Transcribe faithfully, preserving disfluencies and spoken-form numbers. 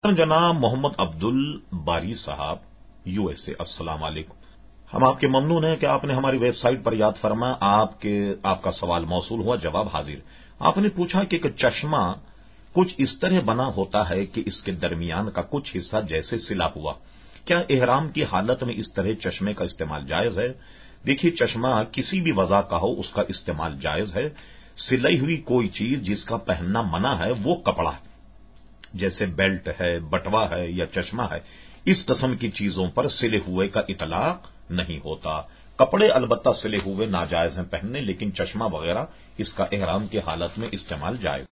जनाब मोहम्मद अब्दुल बारी साहब यूएसए, अस्सलाम वालेकुम। हम आपके ममनून हैं कि आपने हमारी वेबसाइट पर याद फरमा आपके आपका सवाल मौसूल हुआ, जवाब हाजिर। आपने पूछा कि एक चश्मा कुछ इस तरह बना होता है कि इसके दरमियान का कुछ हिस्सा जैसे सिला हुआ, क्या एहराम की हालत में इस तरह चश्मे का इस्तेमाल जायज है? देखिए, चश्मा किसी भी वजह का हो उसका इस्तेमाल जायज है। सिलाई हुई कोई चीज जिसका पहनना मना है वो कपड़ा है, जैसे बेल्ट है, बटवा है या चश्मा है, इस किस्म की चीजों पर सिले हुए का इतलाक नहीं होता। कपड़े अलबत्ता सिले हुए नाजायज हैं पहनने, लेकिन चश्मा वगैरह इसका एहराम की हालत में इस्तेमाल जायज।